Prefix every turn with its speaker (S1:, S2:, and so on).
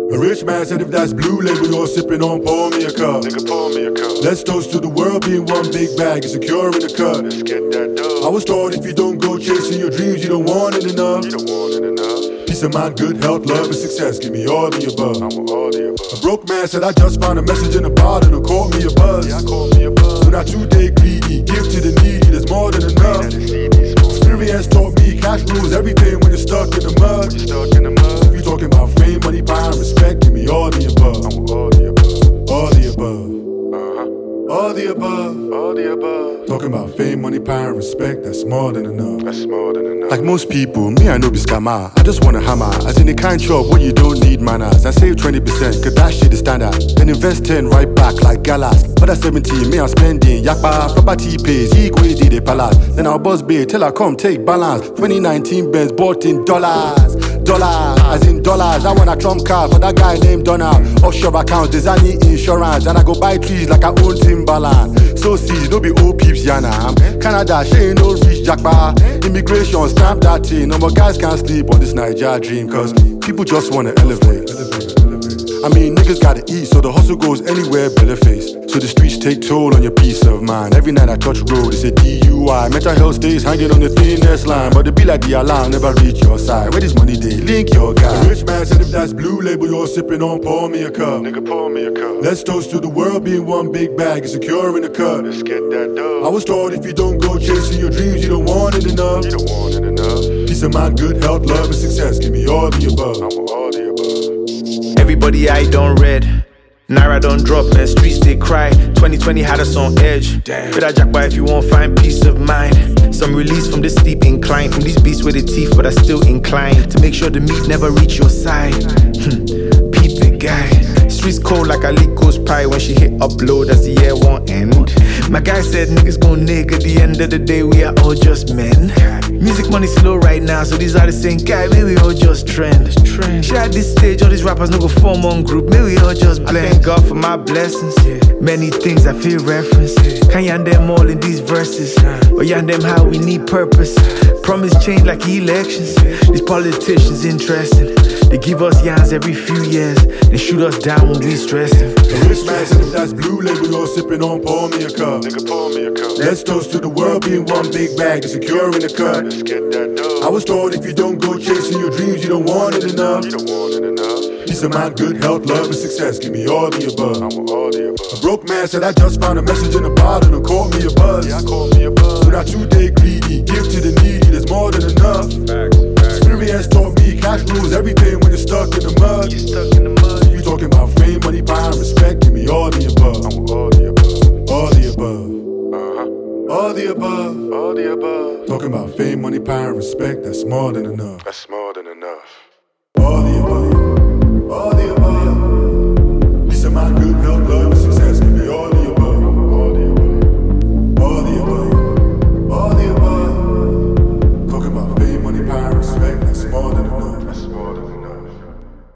S1: A rich man said if that's blue label you're sipping on, pour me a cup.
S2: Nigga, pour me a cup.
S1: Let's toast to the world being one big bag and secure in the cut.
S2: Let's get that dough.
S1: I was taught if you don't go chasing your dreams, you don't want it enough.
S2: You don't want it enough.
S1: Peace of mind, good health, love, and success. Give me all the above.
S2: I want all the above.
S1: A broke man said I just found a message in a bottle and caught me a buzz.
S2: Yeah, call me a buzz.
S1: So not today greedy, give to the needy, there's more than enough. Experience taught me cash rules everything when you're stuck in the mud.
S2: You're stuck in the mud.
S1: If you talking about fame, money, power, and respect, give me all the above.
S2: I want all the above.
S1: All the above. All the above.
S2: All the above.
S1: Talking about fame, money, power, and respect, that's more than enough.
S2: That's more than enough.
S1: Like most people, me I know be scammer. I just wanna hammer, as in the kind shop where you don't need manners. I save 20%, cause that shit is standard. Then invest 10 right back like galas. But at 17, me I'm spending yakba, property pays, equally the palace. Then I'll buzz big till I come take balance. 2019 Benz bought in dollars. Dollars, as in dollars. I want a trump card for that guy named Donald. Offshore accounts, designing insurance. And I go buy trees like I own Timberland. So see, no be old peeps, yana. Canada, she ain't no rich jackpot. Immigration, stamp that thing. No more guys can't sleep on this Nigeria dream. Cause people just wanna elevate. I mean, niggas gotta eat, so the hustle goes anywhere, belly face. So the streets take toll on your peace of mind. Every night I touch road, it's a DUI. Mental health stays hanging on the thinnest line. But it be like the alarm, never reach your side. Where this money they link your guy. A rich man said if that's blue label you're sipping on, pour me a cup.
S2: Nigga, pour me a cup.
S1: Let's toast to the world being one big bag and secure in the cut.
S2: Let's get that dough.
S1: I was taught if you don't go chasing your dreams, you don't want it enough.
S2: You don't want it enough.
S1: Peace of mind, good health, love, and success. Give me all the above.
S2: I want all the above.
S3: Everybody I done read. Naira don't drop, man, streets they cry. 2020 had us on edge. With that jackpot if you won't find peace of mind. Some release from this steep incline. From these beasts with the teeth, but I still inclined to make sure the meat never reach your side. Peep the guy. Streets cold like a Lico's pie when she hit upload as the year won't end. My guy said niggas gon' nig at the end of the day, we are all just men. Music money slow right now, so these are the same guy, maybe we all just trend. Share at this stage, all these rappers no go form one group, maybe we all just blend. I thank God for my blessings, many things I feel reference. Can't yarn them all in these verses, but yarn them how we need purpose. Promise change like elections, these politicians interesting. They give us yarns every few years, they shoot us down when we stressing.
S1: A rich man said if that's blue label you're sipping on, pour me a cup.
S2: Nigga, pour me a cup.
S1: Let's toast to the world being one big bag and secure in the cut.
S2: Let's get that dough.
S1: I was taught if you don't go chasing your dreams, you don't want it enough.
S2: You don't want it enough.
S1: Peace of mind, good health, love, and success. Give me all the above.
S2: I want all the above.
S1: A broke man said I just found a message in a bottle and caught me a buzz.
S2: Yeah, call me a buzz.
S1: So not today greedy, give to the needy, there's more than enough.
S2: Facts.
S1: Experience taught me cash rules everything when you're stuck in the mud.
S2: You're stuck in the mud.
S1: If you talking about fame, money, power, and respect, give me all the above.
S2: I want all the above.
S1: All the above. All the above.
S2: All the above.
S1: Talking about fame, money, power, and respect, that's more than enough.
S2: That's more.